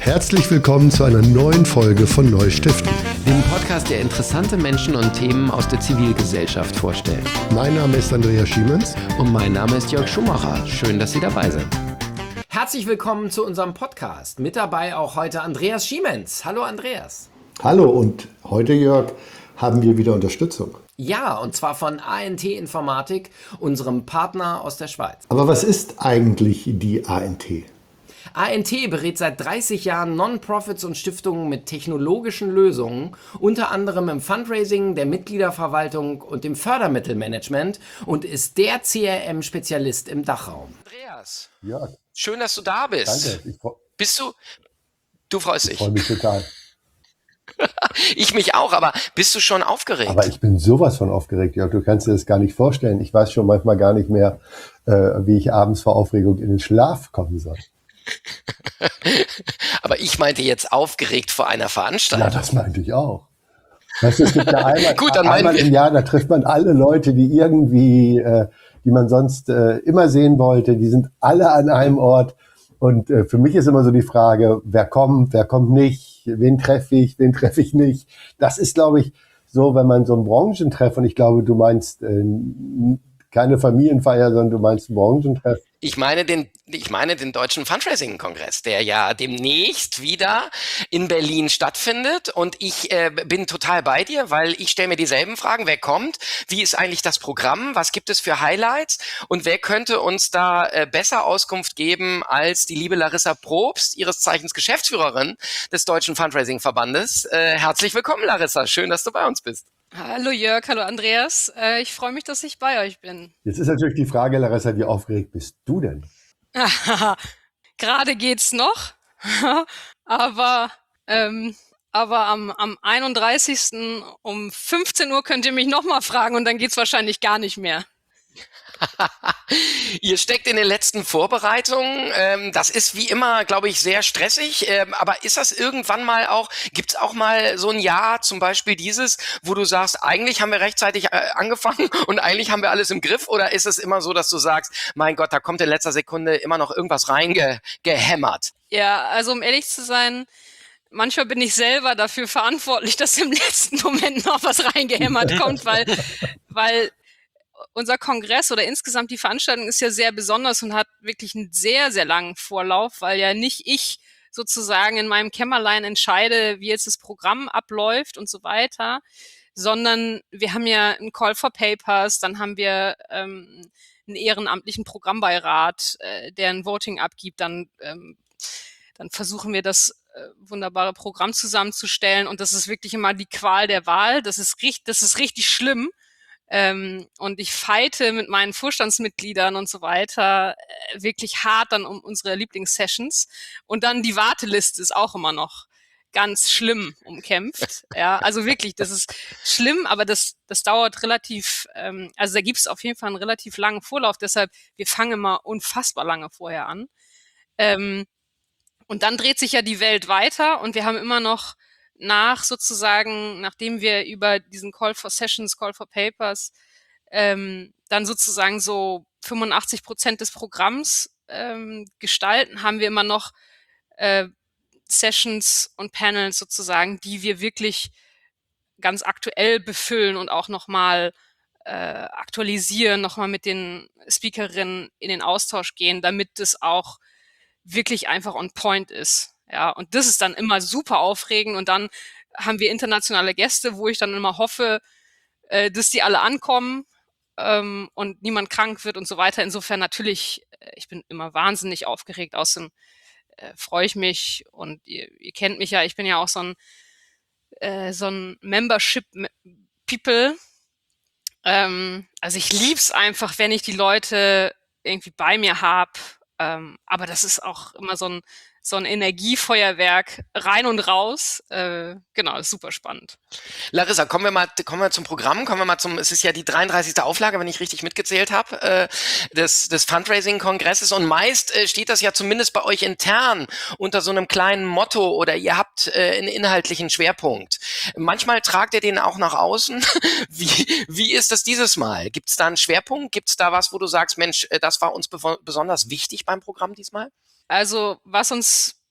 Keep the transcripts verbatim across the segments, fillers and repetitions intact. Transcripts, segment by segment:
Herzlich willkommen zu einer neuen Folge von Neustiften, dem Podcast, der interessante Menschen und Themen aus der Zivilgesellschaft vorstellt. Mein Name ist Andreas Schiemens. Und mein Name ist Jörg Schumacher. Schön, dass Sie dabei sind. Herzlich willkommen zu unserem Podcast. Mit dabei auch heute Andreas Schiemens. Hallo Andreas. Hallo, und heute, Jörg, haben wir wieder Unterstützung. Ja, und zwar von A N T Informatik, unserem Partner aus der Schweiz. Aber was ist eigentlich die A N T? A N T berät seit dreißig Jahren Non-Profits und Stiftungen mit technologischen Lösungen, unter anderem im Fundraising, der Mitgliederverwaltung und dem Fördermittelmanagement und ist der C R M-Spezialist im Dachraum. Andreas, ja. Schön, dass du da bist. Danke. Ich freu- Bist du? Du freust dich. Ich freue mich total. Ich mich auch, aber bist du schon aufgeregt? Aber ich bin sowas von aufgeregt, Jörg. Du kannst dir das gar nicht vorstellen. Ich weiß schon manchmal gar nicht mehr, äh, wie ich abends vor Aufregung in den Schlaf kommen soll. Aber ich meinte jetzt aufgeregt vor einer Veranstaltung. Ja, das meinte ich auch. Weißt du, es gibt ja einmal, Gut, dann einmal meinen im Jahr, da trifft man alle Leute, die irgendwie, äh, die man sonst äh, immer sehen wollte, die sind alle an einem Ort. Und äh, für mich ist immer so die Frage, wer kommt, wer kommt nicht, wen treffe ich, wen treffe ich nicht. Das ist, glaube ich, so, wenn man so einen Branchentreff, und ich glaube, du meinst äh, keine Familienfeier, sondern du meinst einen Branchentreff. Ich meine den, ich meine den Deutschen Fundraising-Kongress, der ja demnächst wieder in Berlin stattfindet. Und ich äh, bin total bei dir, weil ich stelle mir dieselben Fragen. Wer kommt? Wie ist eigentlich das Programm? Was gibt es für Highlights? Und wer könnte uns da äh, besser Auskunft geben als die liebe Larissa Probst, ihres Zeichens Geschäftsführerin des Deutschen Fundraising-Verbandes? Äh, herzlich willkommen, Larissa. Schön, dass du bei uns bist. Hallo Jörg, hallo Andreas. Äh, ich freue mich, dass ich bei euch bin. Jetzt ist natürlich die Frage, Larissa, wie aufgeregt bist du denn? Gerade geht's noch, aber, ähm, aber am, am einunddreißigsten um fünfzehn Uhr könnt ihr mich nochmal fragen und dann geht's wahrscheinlich gar nicht mehr. Ihr steckt in den letzten Vorbereitungen. Ähm, das ist wie immer, glaube ich, sehr stressig. Ähm, aber ist das irgendwann mal auch, gibt es auch mal so ein Jahr, zum Beispiel dieses, wo du sagst, eigentlich haben wir rechtzeitig äh, angefangen und eigentlich haben wir alles im Griff? Oder ist es immer so, dass du sagst, mein Gott, da kommt in letzter Sekunde immer noch irgendwas reingehämmert? Ja, also um ehrlich zu sein, manchmal bin ich selber dafür verantwortlich, dass im letzten Moment noch was reingehämmert kommt, weil, weil unser Kongress oder insgesamt die Veranstaltung ist ja sehr besonders und hat wirklich einen sehr, sehr langen Vorlauf, weil ja nicht ich sozusagen in meinem Kämmerlein entscheide, wie jetzt das Programm abläuft und so weiter, sondern wir haben ja einen Call for Papers, dann haben wir ähm, einen ehrenamtlichen Programmbeirat, äh, der ein Voting abgibt, dann, ähm, dann versuchen wir das äh, wunderbare Programm zusammenzustellen und das ist wirklich immer die Qual der Wahl, das ist richtig, das ist richtig schlimm. Ähm, und ich fighte mit meinen Vorstandsmitgliedern und so weiter äh, wirklich hart dann um unsere Lieblingssessions. Und dann die Warteliste ist auch immer noch ganz schlimm umkämpft. Ja, also wirklich, das ist schlimm, aber das, das dauert relativ, ähm, also da gibt es auf jeden Fall einen relativ langen Vorlauf. Deshalb, wir fangen immer unfassbar lange vorher an. Ähm, und dann dreht sich ja die Welt weiter und wir haben immer noch nach sozusagen, nachdem wir über diesen Call for Sessions, Call for Papers, ähm, dann sozusagen so fünfundachtzig Prozent des Programms ähm, gestalten, haben wir immer noch äh, Sessions und Panels sozusagen, die wir wirklich ganz aktuell befüllen und auch nochmal äh, aktualisieren, nochmal mit den Speakerinnen in den Austausch gehen, damit es auch wirklich einfach on point ist. Ja, und das ist dann immer super aufregend und dann haben wir internationale Gäste, wo ich dann immer hoffe, äh, dass die alle ankommen ähm, und niemand krank wird und so weiter. Insofern natürlich, äh, ich bin immer wahnsinnig aufgeregt, außerdem äh, freue ich mich und ihr, ihr kennt mich ja, ich bin ja auch so ein, äh, so ein Membership-People. Ähm, also ich lieb's einfach, wenn ich die Leute irgendwie bei mir habe, ähm, aber das ist auch immer so ein so ein Energiefeuerwerk rein und raus. Äh, genau, ist super spannend. Larissa, kommen wir mal, kommen wir zum Programm, kommen wir mal zum, es ist ja die dreiunddreißigste Auflage, wenn ich richtig mitgezählt habe, äh, des, des Fundraising-Kongresses und meist äh, steht das ja zumindest bei euch intern unter so einem kleinen Motto oder ihr habt äh, einen inhaltlichen Schwerpunkt. Manchmal tragt ihr den auch nach außen. Wie, wie ist das dieses Mal? Gibt es da einen Schwerpunkt? Gibt es da was, wo du sagst, Mensch, das war uns be- besonders wichtig beim Programm diesmal? Also was uns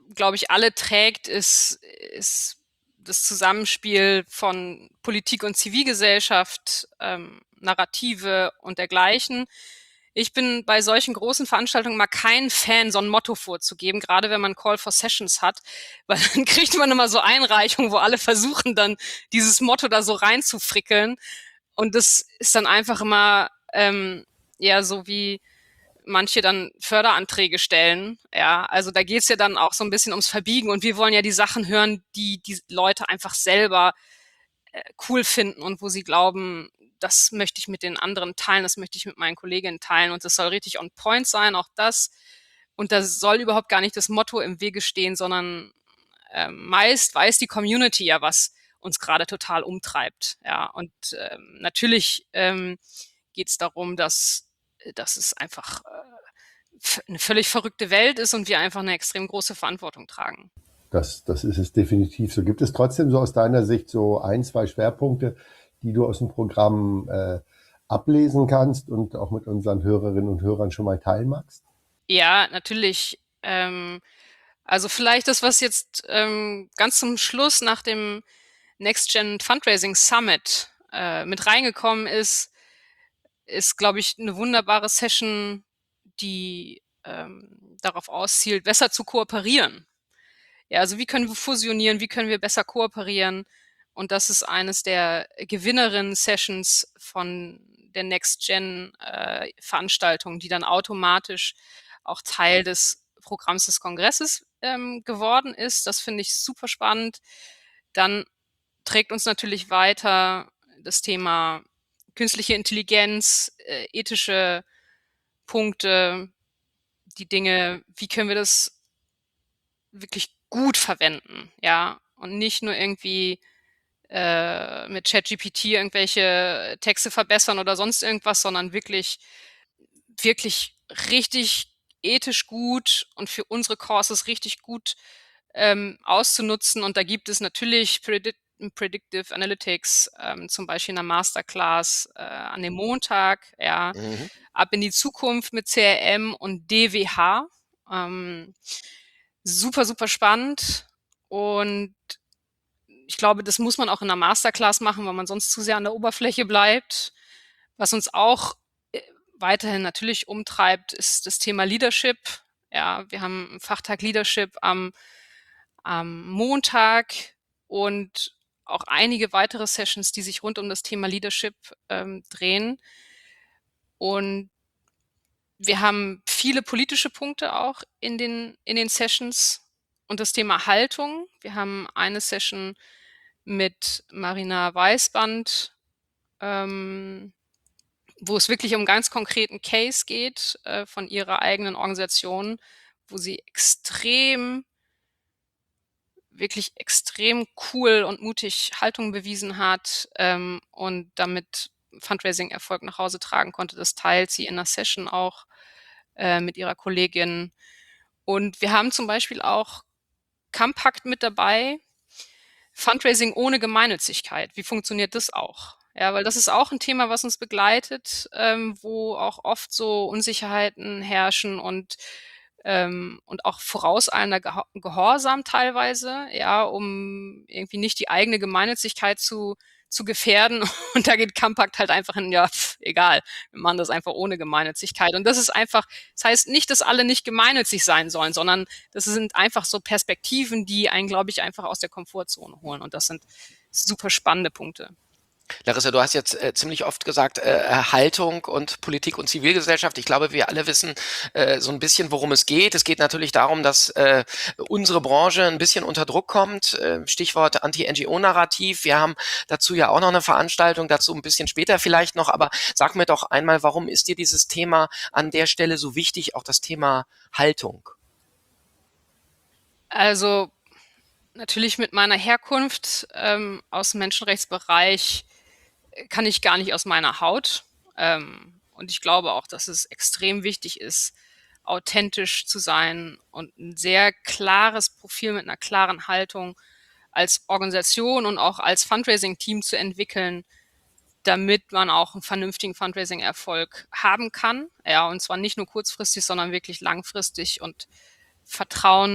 glaube ich, alle trägt, ist, ist das Zusammenspiel von Politik und Zivilgesellschaft, ähm, Narrative und dergleichen. Ich bin bei solchen großen Veranstaltungen mal kein Fan, so ein Motto vorzugeben, gerade wenn man Call for Sessions hat, weil dann kriegt man immer so Einreichungen, wo alle versuchen dann dieses Motto da so reinzufrickeln. Und das ist dann einfach immer ähm, ja so wie manche dann Förderanträge stellen. Ja, also da geht's ja dann auch so ein bisschen ums Verbiegen und wir wollen ja die Sachen hören, die die Leute einfach selber äh, cool finden und wo sie glauben, das möchte ich mit den anderen teilen, das möchte ich mit meinen Kolleginnen teilen und das soll richtig on point sein, auch das. Und da soll überhaupt gar nicht das Motto im Wege stehen, sondern ähm, meist weiß die Community ja, was uns gerade total umtreibt. Ja, und ähm, natürlich ähm, geht es darum, dass, dass es einfach äh, eine völlig verrückte Welt ist und wir einfach eine extrem große Verantwortung tragen. Das, das ist es definitiv so. Gibt es trotzdem so aus deiner Sicht so ein, zwei Schwerpunkte, die du aus dem Programm äh, ablesen kannst und auch mit unseren Hörerinnen und Hörern schon mal teilen magst? Ja, natürlich. Ähm, also vielleicht das, was jetzt ähm, ganz zum Schluss nach dem Next Gen Fundraising Summit äh, mit reingekommen ist, ist, glaube ich, eine wunderbare Session, die ähm, darauf auszielt, besser zu kooperieren. Ja, also wie können wir fusionieren, wie können wir besser kooperieren? Und das ist eines der Gewinnerinnen-Sessions von der Next Gen äh, Veranstaltung, die dann automatisch auch Teil des Programms des Kongresses ähm, geworden ist. Das finde ich super spannend. Dann trägt uns natürlich weiter das Thema künstliche Intelligenz, äh, ethische Punkte, die Dinge, wie können wir das wirklich gut verwenden, ja, und nicht nur irgendwie äh, mit ChatGPT irgendwelche Texte verbessern oder sonst irgendwas, sondern wirklich, wirklich richtig ethisch gut und für unsere Courses richtig gut ähm, auszunutzen. Und da gibt es natürlich Predict Predictive Analytics, ähm, zum Beispiel in der Masterclass äh, an dem Montag, ja, Mhm. ab in die Zukunft mit C R M und D W H. Ähm, super, super spannend. Und ich glaube, das muss man auch in der Masterclass machen, weil man sonst zu sehr an der Oberfläche bleibt. Was uns auch äh, weiterhin natürlich umtreibt, ist das Thema Leadership. Ja, wir haben einen Fachtag Leadership am, am Montag und auch einige weitere Sessions, die sich rund um das Thema Leadership ähm, drehen. Und wir haben viele politische Punkte auch in den, in den Sessions und das Thema Haltung. Wir haben eine Session mit Marina Weißband, ähm, wo es wirklich um einen ganz konkreten Case geht äh, von ihrer eigenen Organisation, wo sie extrem, wirklich extrem cool und mutig Haltung bewiesen hat ähm, und damit Fundraising-Erfolg nach Hause tragen konnte. Das teilt sie in einer Session auch äh, mit ihrer Kollegin. Und wir haben zum Beispiel auch Compact mit dabei, Fundraising ohne Gemeinnützigkeit. Wie funktioniert das auch? Ja, weil das ist auch ein Thema, was uns begleitet, ähm, wo auch oft so Unsicherheiten herrschen und ähm, und auch vorauseilender Geho Gehorsam teilweise, ja, um irgendwie nicht die eigene Gemeinnützigkeit zu zu gefährden. Und da geht Compact halt einfach in, ja, pf, egal, wir machen das einfach ohne Gemeinnützigkeit. Und das ist einfach, das heißt nicht, dass alle nicht gemeinnützig sein sollen, sondern das sind einfach so Perspektiven, die einen, glaube ich, einfach aus der Komfortzone holen. Und das sind super spannende Punkte. Larissa, du hast jetzt äh, ziemlich oft gesagt, äh, Haltung und Politik und Zivilgesellschaft. Ich glaube, wir alle wissen äh, so ein bisschen, worum es geht. Es geht natürlich darum, dass äh, unsere Branche ein bisschen unter Druck kommt. Äh, Stichwort Anti-N G O-Narrativ. Wir haben dazu ja auch noch eine Veranstaltung, dazu ein bisschen später vielleicht noch. Aber sag mir doch einmal, warum ist dir dieses Thema an der Stelle so wichtig, auch das Thema Haltung? Also natürlich mit meiner Herkunft ähm, aus dem Menschenrechtsbereich kann ich gar nicht aus meiner Haut. Ähm, und ich glaube auch, dass es extrem wichtig ist, authentisch zu sein und ein sehr klares Profil mit einer klaren Haltung als Organisation und auch als Fundraising-Team zu entwickeln, damit man auch einen vernünftigen Fundraising-Erfolg haben kann. Ja, und zwar nicht nur kurzfristig, sondern wirklich langfristig und Vertrauen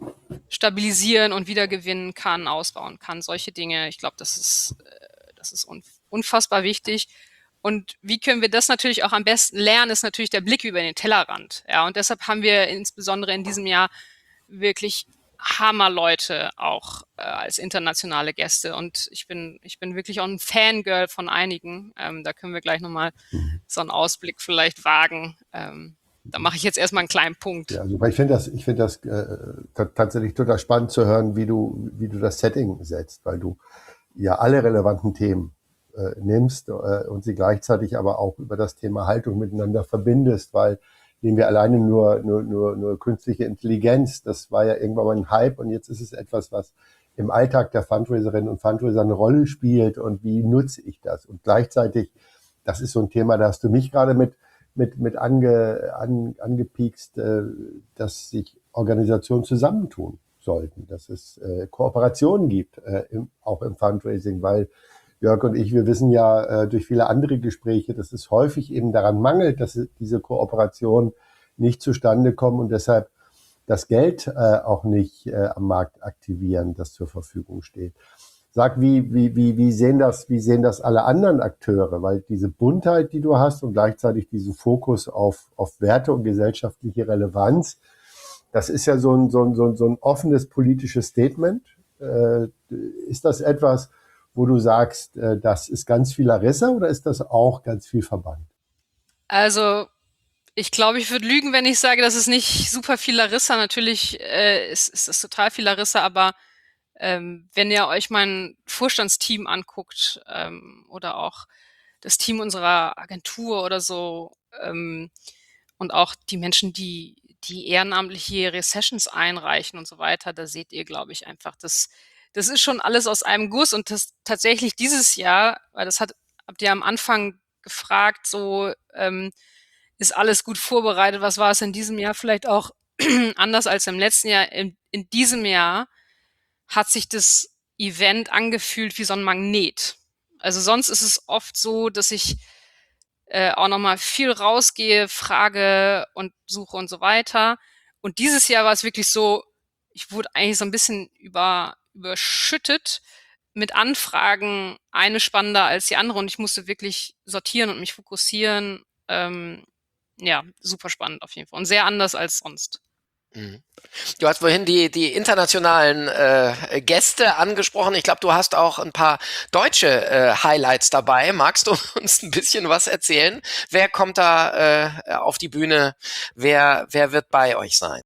stabilisieren und wiedergewinnen kann, ausbauen kann. Solche Dinge, ich glaube, das ist, äh, das ist unfassbar wichtig. Und wie können wir das natürlich auch am besten lernen, ist natürlich der Blick über den Tellerrand. Ja, und deshalb haben wir insbesondere in diesem Jahr wirklich Hammerleute auch äh, als internationale Gäste. Und ich bin, ich bin wirklich auch ein Fangirl von einigen. Ähm, da können wir gleich nochmal so einen Ausblick vielleicht wagen. Ähm, da mache ich jetzt erstmal einen kleinen Punkt. Ja, super. Ich finde das, ich finde das äh, t- tatsächlich total spannend zu hören, wie du, wie du das Setting setzt, weil du ja alle relevanten Themen äh, nimmst äh, und sie gleichzeitig aber auch über das Thema Haltung miteinander verbindest, weil nehmen wir alleine nur, nur, nur, nur künstliche Intelligenz, das war ja irgendwann mal ein Hype und jetzt ist es etwas, was im Alltag der Fundraiserinnen und Fundraiser eine Rolle spielt und wie nutze ich das? Und gleichzeitig, das ist so ein Thema, da hast du mich gerade mit mit, mit ange, an, angepiekst, äh, dass sich Organisationen zusammentun sollten, dass es äh, Kooperationen gibt, äh, im, auch im Fundraising, weil Jörg und ich, wir wissen ja äh, durch viele andere Gespräche, dass es häufig eben daran mangelt, dass diese Kooperationen nicht zustande kommen und deshalb das Geld äh, auch nicht äh, am Markt aktivieren, das zur Verfügung steht. Sag, wie, wie, wie, wie sehen das, wie sehen das alle anderen Akteure? Weil diese Buntheit, die du hast und gleichzeitig diesen Fokus auf, auf Werte und gesellschaftliche Relevanz, das ist ja so ein, so ein, so ein, so ein offenes politisches Statement. Äh, ist das etwas, wo du sagst, äh, das ist ganz viel Larissa oder ist das auch ganz viel Verband? Also, ich glaube, ich würde lügen, wenn ich sage, das ist nicht super viel Larissa. Natürlich äh, ist, ist das total viel Larissa, aber ähm, wenn ihr euch mein Vorstandsteam anguckt ähm, oder auch das Team unserer Agentur oder so ähm, und auch die Menschen, die die ehrenamtlich ihre Sessions einreichen und so weiter, da seht ihr, glaube ich, einfach, das, das ist schon alles aus einem Guss und das tatsächlich dieses Jahr, weil das hat, habt ihr am Anfang gefragt, so ähm, ist alles gut vorbereitet. Was war es in diesem Jahr vielleicht auch anders als im letzten Jahr? In, in diesem Jahr hat sich das Event angefühlt wie so ein Magnet. Also sonst ist es oft so, dass ich äh, auch nochmal viel rausgehe, frage und suche und so weiter. Und dieses Jahr war es wirklich so, ich wurde eigentlich so ein bisschen über, überschüttet mit Anfragen, eine spannender als die andere und ich musste wirklich sortieren und mich fokussieren. Ähm, ja, super spannend auf jeden Fall und sehr anders als sonst. Mhm. Du hast vorhin die, die internationalen äh, Gäste angesprochen. Ich glaube, du hast auch ein paar deutsche äh, Highlights dabei. Magst du uns ein bisschen was erzählen? Wer kommt da äh, auf die Bühne? Wer, wer wird bei euch sein?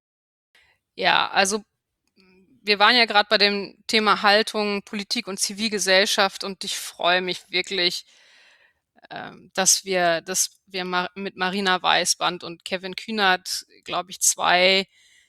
Ja, also wir waren ja gerade bei dem Thema Haltung, Politik und Zivilgesellschaft und ich freue mich wirklich, ähm, dass wir, dass wir ma mit Marina Weißband und Kevin Kühnert, glaube ich, zwei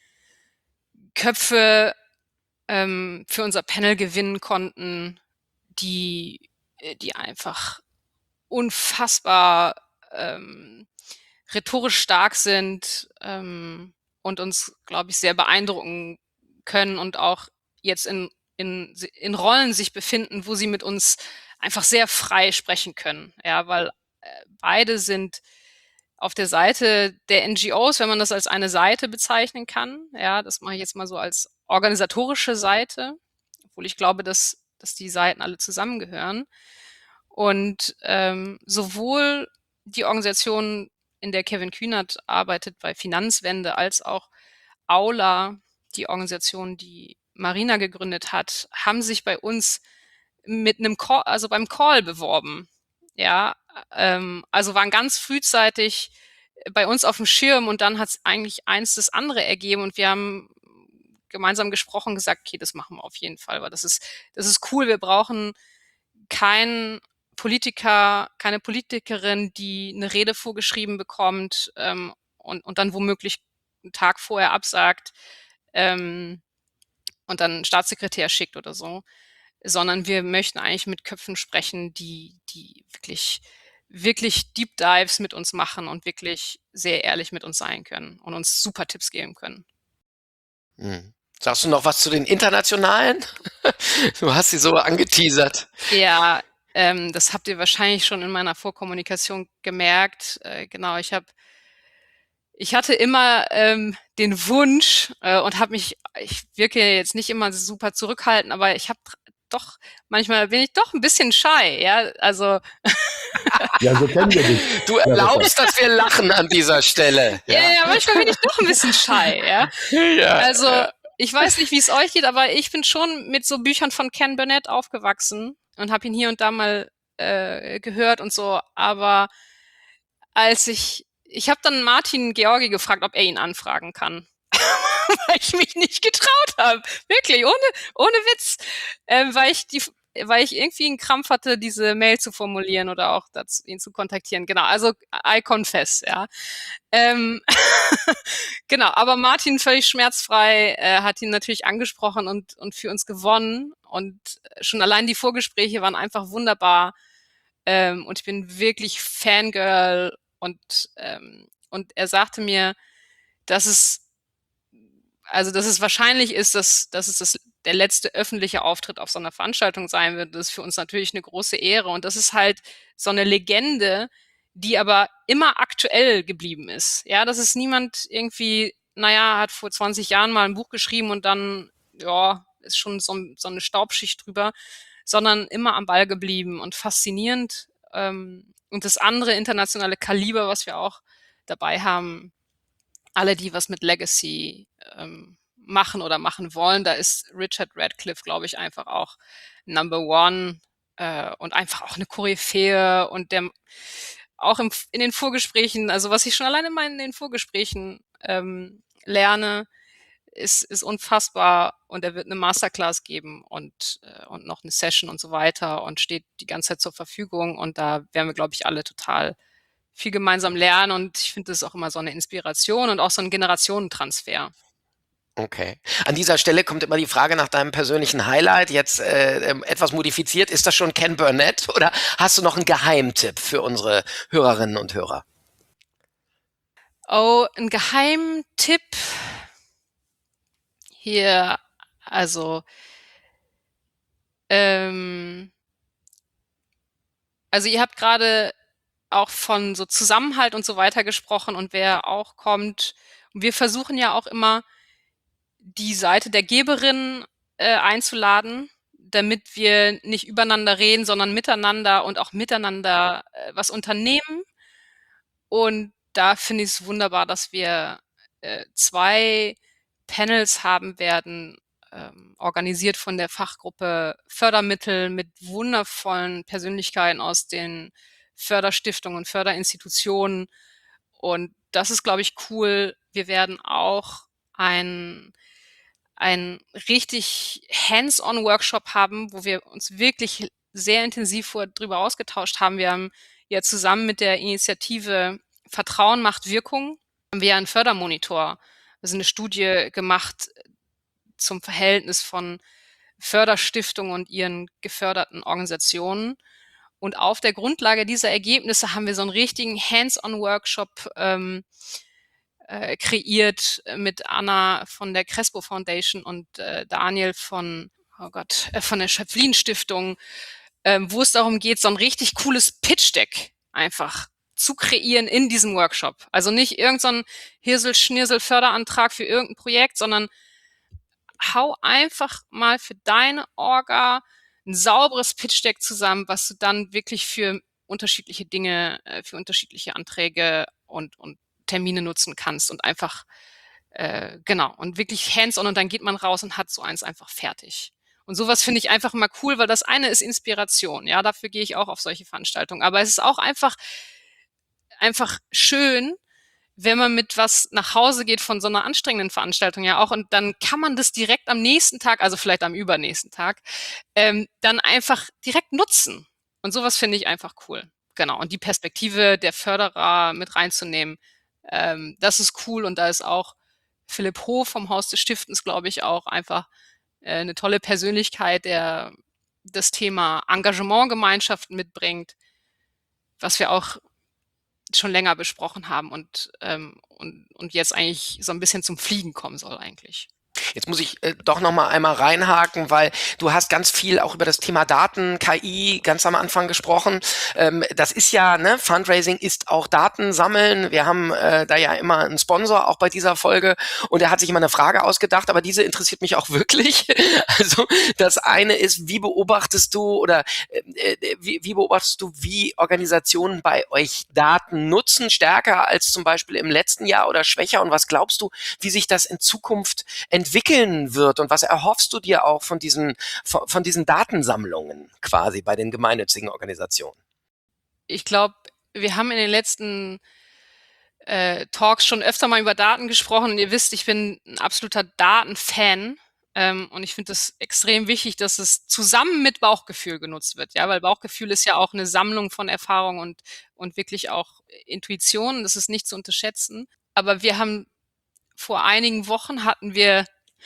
Köpfe ähm, für unser Panel gewinnen konnten, die, äh, die einfach unfassbar ähm, rhetorisch stark sind ähm, und uns, glaube ich, sehr beeindrucken können und auch jetzt in, in, in Rollen sich befinden, wo sie mit uns einfach sehr frei sprechen können. Ja, weil äh, beide sind auf der Seite der N G Os, wenn man das als eine Seite bezeichnen kann. Ja, das mache ich jetzt mal so als organisatorische Seite, obwohl ich glaube, dass, dass die Seiten alle zusammengehören. Und ähm, sowohl die Organisation, in der Kevin Kühnert arbeitet, bei Finanzwende, als auch Aula, die Organisation, die Marina gegründet hat, haben sich bei uns mit einem Call, also beim Call beworben. Ja, ähm, also waren ganz frühzeitig bei uns auf dem Schirm und dann hat es eigentlich eins das andere ergeben und wir haben gemeinsam gesprochen, gesagt, okay, das machen wir auf jeden Fall, weil das ist, das ist cool. Wir brauchen keinen Politiker, keine Politikerin, die eine Rede vorgeschrieben bekommt ähm, und, und dann womöglich einen Tag vorher absagt ähm, und dann einen Staatssekretär schickt oder so, sondern wir möchten eigentlich mit Köpfen sprechen, die, die wirklich, wirklich Deep Dives mit uns machen und wirklich sehr ehrlich mit uns sein können und uns super Tipps geben können. Hm. Sagst du noch was zu den internationalen? Du hast sie so angeteasert. Ja, ähm, das habt ihr wahrscheinlich schon in meiner Vorkommunikation gemerkt. Äh, genau, ich habe ich hatte immer ähm, den Wunsch äh, und habe mich, ich wirke jetzt nicht immer super zurückhaltend, aber ich habe doch, manchmal bin ich doch ein bisschen shy, ja, also Ja, so kennen wir dich, Du Larissa. erlaubst, dass wir lachen an dieser Stelle. ja, Ja, ja, manchmal bin ich doch ein bisschen shy, ja. ja, Also ja. ich weiß nicht, wie es euch geht, aber ich bin schon mit so Büchern von Ken Burnett aufgewachsen und habe ihn hier und da mal äh, gehört und so, aber als ich, ich habe dann Martin Georgi gefragt, ob er ihn anfragen kann, weil ich mich nicht getraut habe. Wirklich, ohne, ohne Witz. Ähm, weil ich die, weil ich irgendwie einen Krampf hatte, diese Mail zu formulieren oder auch dazu, ihn zu kontaktieren. Genau, also I confess, ja. Ähm, genau, aber Martin völlig schmerzfrei äh, hat ihn natürlich angesprochen und, und für uns gewonnen. Und schon allein die Vorgespräche waren einfach wunderbar. Ähm, und ich bin wirklich Fangirl und, ähm, und er sagte mir, dass es, also dass es wahrscheinlich ist, dass, dass es das, der letzte öffentliche Auftritt auf so einer Veranstaltung sein wird. Das ist für uns natürlich eine große Ehre. Und das ist halt so eine Legende, die aber immer aktuell geblieben ist. Ja, das ist niemand irgendwie, naja, hat vor zwanzig Jahren mal ein Buch geschrieben und dann, ja, ist schon so, so eine Staubschicht drüber, sondern immer am Ball geblieben und faszinierend. Ähm, und das andere internationale Kaliber, was wir auch dabei haben, alle, die was mit Legacy ähm, machen oder machen wollen, da ist Richard Radcliffe, glaube ich, einfach auch Number One äh, und einfach auch eine Koryphäe und der auch im, in den Vorgesprächen, also was ich schon alleine mal in den Vorgesprächen ähm, lerne, ist, ist unfassbar und er wird eine Masterclass geben und, äh, und noch eine Session und so weiter und steht die ganze Zeit zur Verfügung und da werden wir, glaube ich, alle total viel gemeinsam lernen und ich finde das auch immer so eine Inspiration und auch so ein Generationentransfer. Okay. An dieser Stelle kommt immer die Frage nach deinem persönlichen Highlight. Jetzt äh, ähm, etwas modifiziert. Ist das schon Ken Burnett oder hast du noch einen Geheimtipp für unsere Hörerinnen und Hörer? Oh, ein Geheimtipp hier, also ähm, also ihr habt gerade auch von so Zusammenhalt und so weiter gesprochen und wer auch kommt. Und wir versuchen ja auch immer die Seite der Geberin äh, einzuladen, damit wir nicht übereinander reden, sondern miteinander und auch miteinander äh, was unternehmen. Und da finde ich es wunderbar, dass wir äh, zwei Panels haben werden, ähm, organisiert von der Fachgruppe Fördermittel mit wundervollen Persönlichkeiten aus den Förderstiftungen und Förderinstitutionen. Und das ist, glaube ich, cool. Wir werden auch ein einen richtig Hands-on-Workshop haben, wo wir uns wirklich sehr intensiv vor, drüber ausgetauscht haben. Wir haben ja zusammen mit der Initiative Vertrauen macht Wirkung, haben wir ja einen Fördermonitor, also eine Studie gemacht zum Verhältnis von Förderstiftungen und ihren geförderten Organisationen. Und auf der Grundlage dieser Ergebnisse haben wir so einen richtigen Hands-on-Workshop ähm, äh, kreiert mit Anna von der Crespo Foundation und äh, Daniel von, oh Gott, äh, von der Schöpflin Stiftung, ähm, wo es darum geht, so ein richtig cooles Pitch-Deck einfach zu kreieren in diesem Workshop. Also nicht irgendein so Hirsel-Schnirsel-Förderantrag für irgendein Projekt, sondern hau einfach mal für deine Orga ein sauberes Pitch-Deck zusammen, was du dann wirklich für unterschiedliche Dinge, äh, für unterschiedliche Anträge und, und Termine nutzen kannst und einfach, äh, genau, und wirklich hands-on und dann geht man raus und hat so eins einfach fertig. Und sowas finde ich einfach mal cool, weil das eine ist Inspiration, ja, dafür gehe ich auch auf solche Veranstaltungen. Aber es ist auch einfach, einfach schön, wenn man mit was nach Hause geht von so einer anstrengenden Veranstaltung ja auch und dann kann man das direkt am nächsten Tag, also vielleicht am übernächsten Tag, ähm, dann einfach direkt nutzen. Und sowas finde ich einfach cool. Genau. Und die Perspektive der Förderer mit reinzunehmen, ähm, das ist cool. Und da ist auch Philipp Hof vom Haus des Stiftens, glaube ich, auch einfach äh, eine tolle Persönlichkeit, der das Thema Engagementgemeinschaften mitbringt, was wir auch schon länger besprochen haben und, ähm, und, und jetzt eigentlich so ein bisschen zum Fliegen kommen soll eigentlich. Jetzt muss ich äh, doch noch mal einmal reinhaken, weil du hast ganz viel auch über das Thema Daten, K I ganz am Anfang gesprochen. Ähm, das ist ja, ne, Fundraising ist auch Daten sammeln. Wir haben äh, da ja immer einen Sponsor auch bei dieser Folge und er hat sich immer eine Frage ausgedacht, aber diese interessiert mich auch wirklich. Also das eine ist, wie beobachtest du oder äh, wie, wie beobachtest du, wie Organisationen bei euch Daten nutzen, stärker als zum Beispiel im letzten Jahr oder schwächer? Und was glaubst du, wie sich das in Zukunft entwickeln wird und was erhoffst du dir auch von diesen, von, von diesen Datensammlungen quasi bei den gemeinnützigen Organisationen? Ich glaube, wir haben in den letzten äh, Talks schon öfter mal über Daten gesprochen. Und ihr wisst, ich bin ein absoluter Datenfan. Ähm, und ich finde es extrem wichtig, dass es zusammen mit Bauchgefühl genutzt wird. Ja, weil Bauchgefühl ist ja auch eine Sammlung von Erfahrung und, und wirklich auch Intuition. Das ist nicht zu unterschätzen. Aber wir haben vor einigen Wochen hatten wir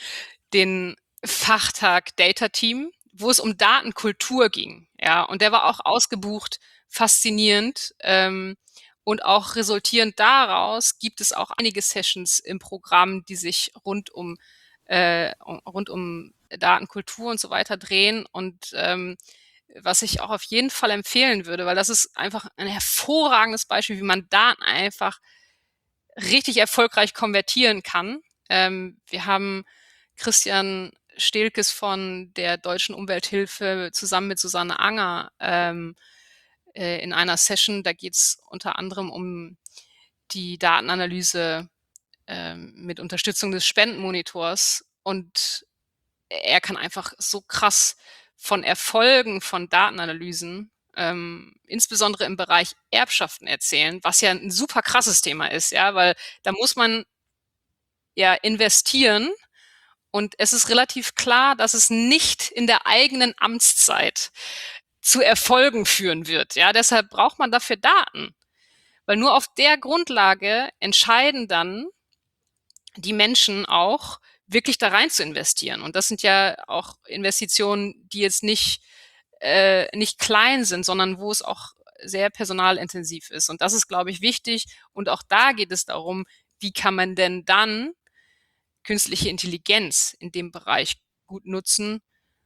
den Fachtag Data Team, wo es um Datenkultur ging. Ja, und der war auch ausgebucht, faszinierend. Ähm, und auch resultierend daraus gibt es auch einige Sessions im Programm, die sich rund um, äh, rund um Datenkultur und so weiter drehen. Und ähm, was ich auch auf jeden Fall empfehlen würde, weil das ist einfach ein hervorragendes Beispiel, wie man Daten einfach richtig erfolgreich konvertieren kann. Ähm, wir haben Christian Stehlkes von der Deutschen Umwelthilfe zusammen mit Susanne Anger ähm, äh, in einer Session. Da geht es unter anderem um die Datenanalyse ähm, mit Unterstützung des Spendenmonitors. Und er kann einfach so krass von Erfolgen von Datenanalysen, ähm, insbesondere im Bereich Erbschaften erzählen, was ja ein super krasses Thema ist, ja, weil da muss man ja investieren und es ist relativ klar, dass es nicht in der eigenen Amtszeit zu Erfolgen führen wird. Ja, deshalb braucht man dafür Daten, weil nur auf der Grundlage entscheiden dann die Menschen auch, wirklich da rein zu investieren. Und das sind ja auch Investitionen, die jetzt nicht, äh, nicht klein sind, sondern wo es auch sehr personalintensiv ist. Und das ist, glaube ich, wichtig. Und auch da geht es darum, wie kann man denn dann künstliche Intelligenz in dem Bereich gut nutzen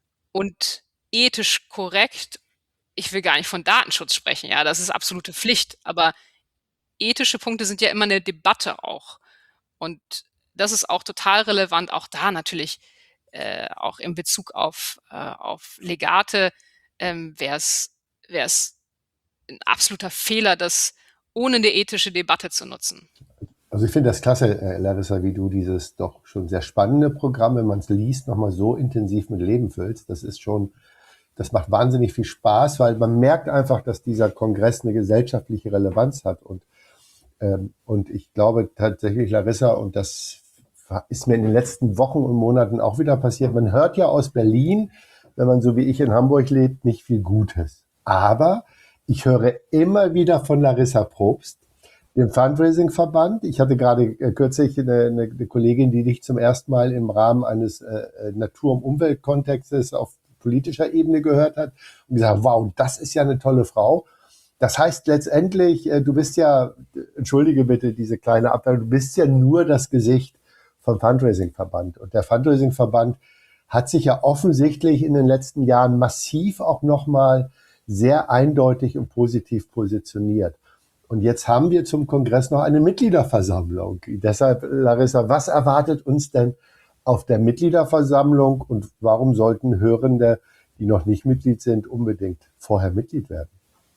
und ethisch korrekt. Ich will gar nicht von Datenschutz sprechen, ja, das ist absolute Pflicht, aber ethische Punkte sind ja immer eine Debatte auch. Und das ist auch total relevant, auch da natürlich, äh, auch in Bezug auf, äh, auf Legate, ähm, wäre es wäre es ein absoluter Fehler, das ohne eine ethische Debatte zu nutzen. Also ich finde das klasse, äh, Larissa, wie du dieses doch schon sehr spannende Programm, wenn man es liest, nochmal so intensiv mit Leben füllst. Das ist schon, das macht wahnsinnig viel Spaß, weil man merkt einfach, dass dieser Kongress eine gesellschaftliche Relevanz hat. Und, ähm, und ich glaube tatsächlich, Larissa, und das ist mir in den letzten Wochen und Monaten auch wieder passiert, man hört ja aus Berlin, wenn man so wie ich in Hamburg lebt, nicht viel Gutes. Aber ich höre immer wieder von Larissa Probst, dem Fundraising-Verband. Ich hatte gerade äh, kürzlich eine, eine, eine Kollegin, die dich zum ersten Mal im Rahmen eines äh, Natur- und Umweltkontextes auf politischer Ebene gehört hat und gesagt, wow, das ist ja eine tolle Frau. Das heißt letztendlich, äh, du bist ja, entschuldige bitte diese kleine Abteilung, du bist ja nur das Gesicht vom Fundraising-Verband. Und der Fundraising-Verband hat sich ja offensichtlich in den letzten Jahren massiv auch nochmal sehr eindeutig und positiv positioniert. Und jetzt haben wir zum Kongress noch eine Mitgliederversammlung. Deshalb, Larissa, was erwartet uns denn auf der Mitgliederversammlung und warum sollten Hörende, die noch nicht Mitglied sind, unbedingt vorher Mitglied werden?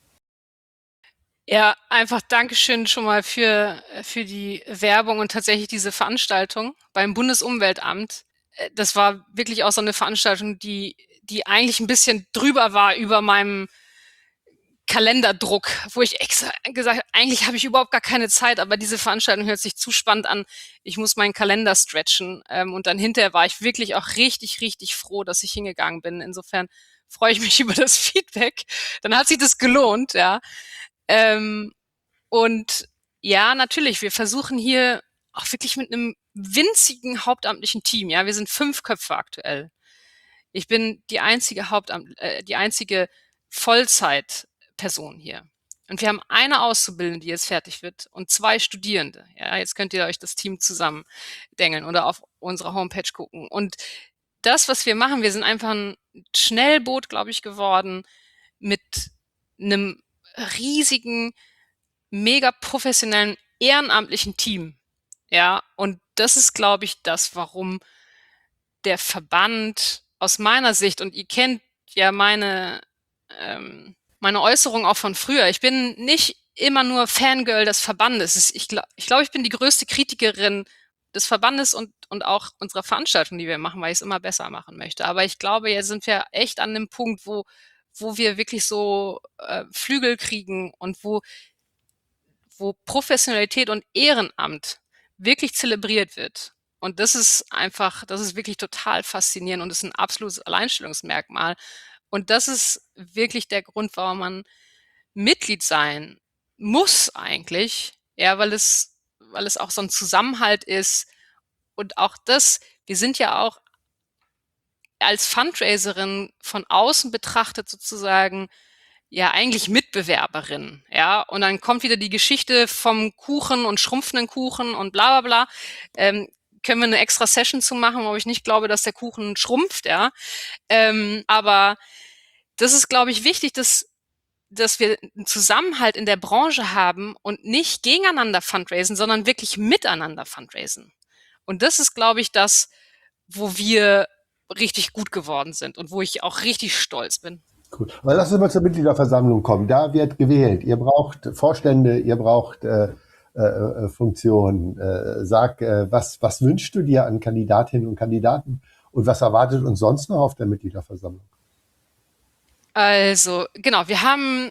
Ja, einfach Dankeschön schon mal für, für die Werbung und tatsächlich diese Veranstaltung beim Bundesumweltamt. Äh, Das war wirklich auch so eine Veranstaltung, die, die eigentlich ein bisschen drüber war über meinem Kalenderdruck, wo ich extra gesagt habe, eigentlich habe ich überhaupt gar keine Zeit, aber diese Veranstaltung hört sich zu spannend an. Ich muss meinen Kalender stretchen. Ähm, und dann hinterher war ich wirklich auch richtig, richtig froh, dass ich hingegangen bin. Insofern freue ich mich über das Feedback. Dann hat sich das gelohnt, ja. Ähm, und ja, natürlich, wir versuchen hier auch wirklich mit einem winzigen hauptamtlichen Team, ja, wir sind fünf Köpfe aktuell. Ich bin die einzige Hauptamt, äh, die einzige Vollzeitperson hier. Und wir haben eine Auszubildende, die jetzt fertig wird und zwei Studierende. Ja, jetzt könnt ihr euch das Team zusammen dengeln oder auf unserer Homepage gucken. Und das, was wir machen, wir sind einfach ein Schnellboot, glaube ich, geworden mit einem riesigen, mega professionellen, ehrenamtlichen Team. Ja, und das ist, glaube ich, das, warum der Verband aus meiner Sicht, und ihr kennt ja meine, ähm, meine Äußerung auch von früher. Ich bin nicht immer nur Fangirl des Verbandes. Ich glaube, ich, glaub, ich bin die größte Kritikerin des Verbandes und, und auch unserer Veranstaltung, die wir machen, weil ich es immer besser machen möchte. Aber ich glaube, jetzt sind wir echt an dem Punkt, wo, wo wir wirklich so äh, Flügel kriegen und wo, wo Professionalität und Ehrenamt wirklich zelebriert wird. Und das ist einfach, das ist wirklich total faszinierend und ist ein absolutes Alleinstellungsmerkmal. Und das ist wirklich der Grund, warum man Mitglied sein muss eigentlich, ja, weil es, weil es auch so ein Zusammenhalt ist. Und auch das, wir sind ja auch als Fundraiserin von außen betrachtet sozusagen ja eigentlich Mitbewerberin, ja. Und dann kommt wieder die Geschichte vom Kuchen und schrumpfenden Kuchen und bla bla bla. Ähm, können wir eine extra Session zu machen, wo ich nicht glaube, dass der Kuchen schrumpft, ja. Ähm, aber das ist, glaube ich, wichtig, dass dass wir einen Zusammenhalt in der Branche haben und nicht gegeneinander fundraisen, sondern wirklich miteinander fundraisen. Und das ist, glaube ich, das, wo wir richtig gut geworden sind und wo ich auch richtig stolz bin. Cool. Aber lass uns mal zur Mitgliederversammlung kommen. Da wird gewählt. Ihr braucht Vorstände, ihr braucht äh, äh, Funktionen. Äh, sag, äh, was, was wünschst du dir an Kandidatinnen und Kandidaten und was erwartet uns sonst noch auf der Mitgliederversammlung? Also, genau, wir haben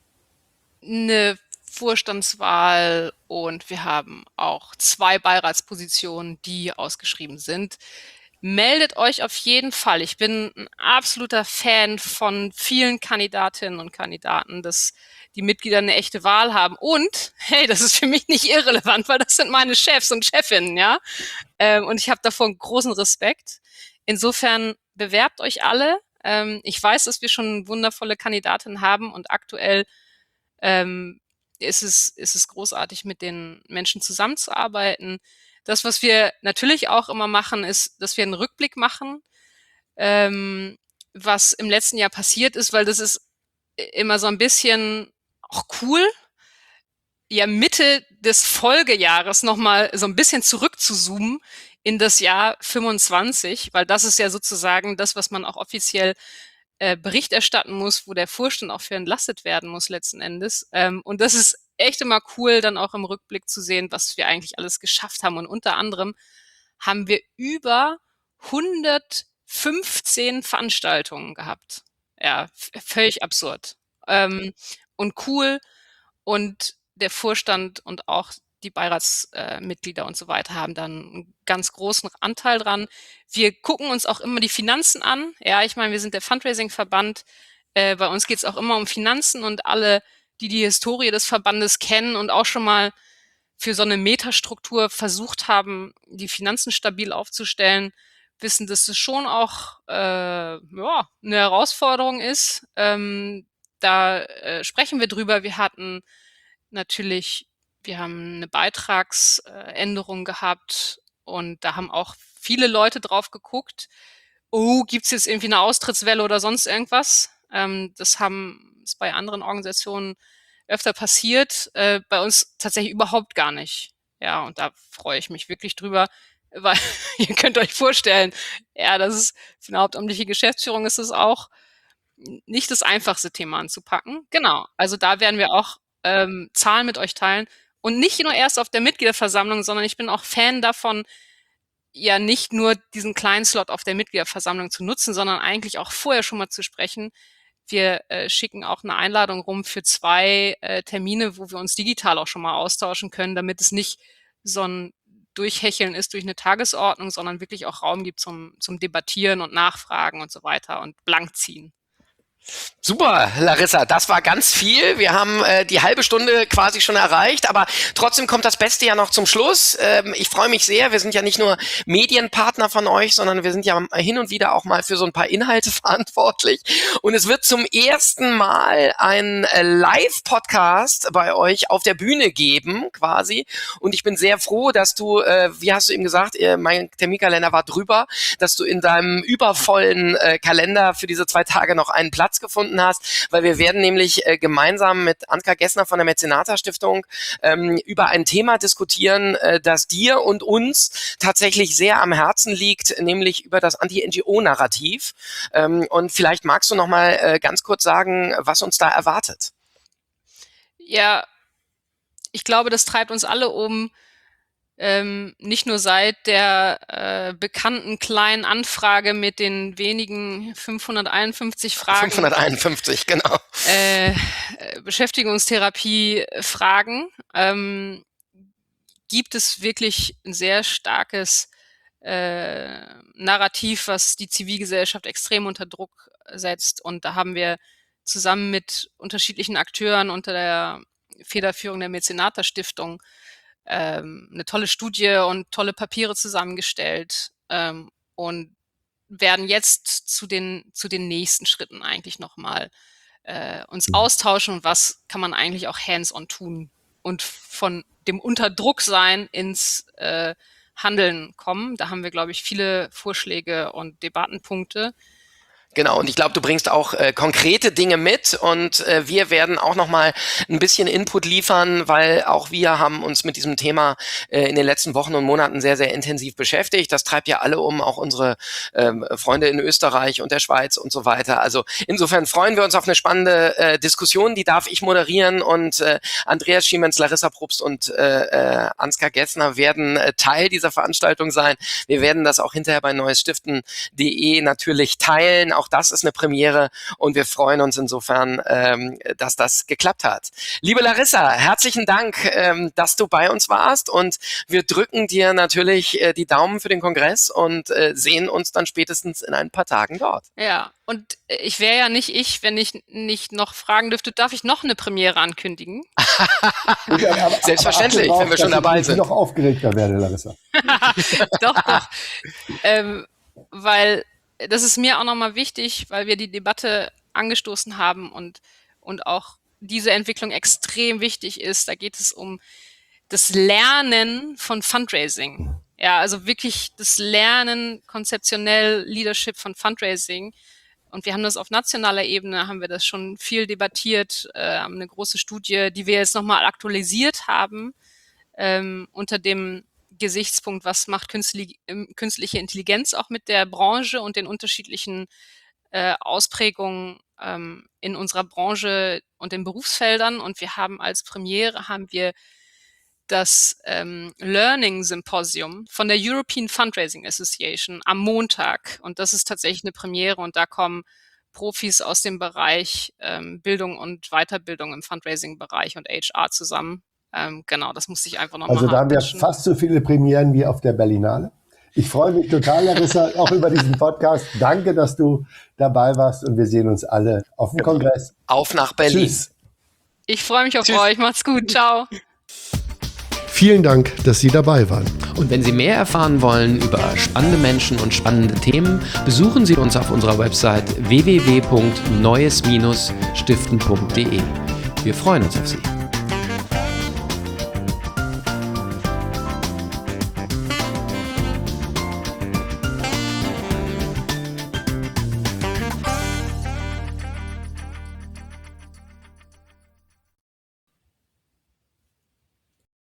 eine Vorstandswahl und wir haben auch zwei Beiratspositionen, die ausgeschrieben sind. Meldet euch auf jeden Fall. Ich bin ein absoluter Fan von vielen Kandidatinnen und Kandidaten, dass die Mitglieder eine echte Wahl haben. Und, hey, das ist für mich nicht irrelevant, weil das sind meine Chefs und Chefinnen, ja. Ähm, und ich habe davor einen großen Respekt. Insofern bewerbt euch alle. Ähm, ich weiß, dass wir schon wundervolle Kandidatinnen haben und aktuell ähm, ist es, ist es großartig, mit den Menschen zusammenzuarbeiten. Das, was wir natürlich auch immer machen, ist, dass wir einen Rückblick machen, ähm, was im letzten Jahr passiert ist, weil das ist immer so ein bisschen auch cool, ja Mitte des Folgejahres nochmal so ein bisschen zurückzuzoomen in das Jahr fünfundzwanzig, weil das ist ja sozusagen das, was man auch offiziell äh, Bericht erstatten muss, wo der Vorstand auch für entlastet werden muss letzten Endes. Ähm, und das ist echt immer cool, dann auch im Rückblick zu sehen, was wir eigentlich alles geschafft haben. Und unter anderem haben wir über hundertfünfzehn Veranstaltungen gehabt. Ja, völlig absurd. Ähm, und cool. Und der Vorstand und auch die Beiratsmitglieder äh, und so weiter haben dann einen ganz großen Anteil dran. Wir gucken uns auch immer die Finanzen an. Ja, ich meine, wir sind der Fundraising-Verband. Äh, bei uns geht es auch immer um Finanzen und alle, die die Historie des Verbandes kennen und auch schon mal für so eine Metastruktur versucht haben, die Finanzen stabil aufzustellen, wissen, dass es schon auch äh, ja, eine Herausforderung ist. Ähm, da äh, sprechen wir drüber. Wir hatten natürlich, wir haben eine Beitragsänderung gehabt und da haben auch viele Leute drauf geguckt. Oh, gibt's jetzt irgendwie eine Austrittswelle oder sonst irgendwas? Ähm, das haben ist bei anderen Organisationen öfter passiert, äh, bei uns tatsächlich überhaupt gar nicht. Ja, und da freue ich mich wirklich drüber, weil ihr könnt euch vorstellen, ja, das ist für eine hauptamtliche Geschäftsführung ist es auch nicht das einfachste Thema anzupacken. Genau, also da werden wir auch ähm, Zahlen mit euch teilen und nicht nur erst auf der Mitgliederversammlung, sondern ich bin auch Fan davon, ja nicht nur diesen kleinen Slot auf der Mitgliederversammlung zu nutzen, sondern eigentlich auch vorher schon mal zu sprechen. Wir äh, schicken auch eine Einladung rum für zwei äh, Termine, wo wir uns digital auch schon mal austauschen können, damit es nicht so ein Durchhecheln ist durch eine Tagesordnung, sondern wirklich auch Raum gibt zum, zum Debattieren und Nachfragen und so weiter und blank ziehen. Super, Larissa, das war ganz viel. Wir haben äh, die halbe Stunde quasi schon erreicht, aber trotzdem kommt das Beste ja noch zum Schluss. Ähm, ich freue mich sehr. Wir sind ja nicht nur Medienpartner von euch, sondern wir sind ja hin und wieder auch mal für so ein paar Inhalte verantwortlich. Und es wird zum ersten Mal ein äh, Live-Podcast bei euch auf der Bühne geben, quasi. Und ich bin sehr froh, dass du, äh, wie hast du eben gesagt, äh, mein Terminkalender war drüber, dass du in deinem übervollen äh, Kalender für diese zwei Tage noch einen Platz gefunden hast, weil wir werden nämlich äh, gemeinsam mit Ansgar Gessner von der Mäzenata Stiftung ähm, über ein Thema diskutieren, äh, das dir und uns tatsächlich sehr am Herzen liegt, nämlich über das Anti-N G O-Narrativ. Ähm, und vielleicht magst du noch mal äh, ganz kurz sagen, was uns da erwartet. Ja, ich glaube, das treibt uns alle um, ähm, nicht nur seit der äh, bekannten kleinen Anfrage mit den wenigen fünfhunderteinundfünfzig Fragen. fünfhunderteinundfünfzig, genau. Äh, Beschäftigungstherapie-Fragen. Ähm, gibt es wirklich ein sehr starkes äh, Narrativ, was die Zivilgesellschaft extrem unter Druck setzt. Und da haben wir zusammen mit unterschiedlichen Akteuren unter der Federführung der Mäzenata Stiftung ähm, eine tolle Studie und tolle Papiere zusammengestellt ähm, und werden jetzt zu den, zu den nächsten Schritten eigentlich nochmal äh, uns austauschen und was kann man eigentlich auch hands-on tun und von dem Unterdrucksein ins äh, Handeln kommen. Da haben wir, glaube ich, viele Vorschläge und Debattenpunkte. Genau, und ich glaube, du bringst auch äh, konkrete Dinge mit und äh, wir werden auch nochmal ein bisschen Input liefern, weil auch wir haben uns mit diesem Thema äh, in den letzten Wochen und Monaten sehr, sehr intensiv beschäftigt. Das treibt ja alle um, auch unsere ähm, Freunde in Österreich und der Schweiz und so weiter. Also insofern freuen wir uns auf eine spannende äh, Diskussion, die darf ich moderieren und äh, Andreas Schiemens, Larissa Probst und äh, äh, Ansgar Gessner werden äh, Teil dieser Veranstaltung sein. Wir werden das auch hinterher bei neuesstiften punkt de natürlich teilen. Auch das ist eine Premiere und wir freuen uns insofern, ähm, dass das geklappt hat. Liebe Larissa, herzlichen Dank, ähm, dass du bei uns warst und wir drücken dir natürlich äh, die Daumen für den Kongress und äh, sehen uns dann spätestens in ein paar Tagen dort. Ja, und ich wäre ja nicht ich, wenn ich nicht noch fragen dürfte, darf ich noch eine Premiere ankündigen? Ja, aber, Selbstverständlich, aber drauf, wenn wir schon dabei ich sind. noch aufgeregter werde, Larissa. Doch, doch. ähm, weil das ist mir auch nochmal wichtig, weil wir die Debatte angestoßen haben und, und auch diese Entwicklung extrem wichtig ist. Da geht es um das Lernen von Fundraising. Ja, also wirklich das Lernen, konzeptionell Leadership von Fundraising. Und wir haben das auf nationaler Ebene, haben wir das schon viel debattiert, äh, haben eine große Studie, die wir jetzt nochmal aktualisiert haben, ähm, unter dem Gesichtspunkt, was macht künstliche, künstliche Intelligenz auch mit der Branche und den unterschiedlichen äh, Ausprägungen ähm, in unserer Branche und den Berufsfeldern. Und wir haben als Premiere haben wir das ähm, Learning Symposium von der European Fundraising Association am Montag. Und das ist tatsächlich eine Premiere und da kommen Profis aus dem Bereich ähm, Bildung und Weiterbildung im Fundraising-Bereich und H R zusammen. Ähm, genau, das musste ich einfach nochmal Also da haben wir fast so viele Premieren wie auf der Berlinale. Ich freue mich total, Larissa, auch über diesen Podcast. Danke, dass du dabei warst und wir sehen uns alle auf dem Kongress. Auf nach Berlin. Tschüss. Ich freue mich auf Tschüss. euch. Macht's gut. Ciao. Vielen Dank, dass Sie dabei waren. Und wenn Sie mehr erfahren wollen über spannende Menschen und spannende Themen, besuchen Sie uns auf unserer Website w w w punkt neues Bindestrich stiften punkt de. Wir freuen uns auf Sie.